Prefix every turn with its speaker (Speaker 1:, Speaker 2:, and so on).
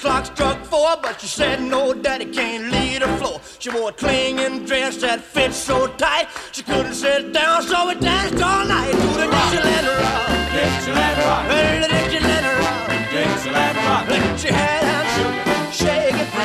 Speaker 1: clock struck 4, but she said no, daddy can't leave the floor. She wore a clinging dress that fit so tight, she couldn't sit down, so we danced all night.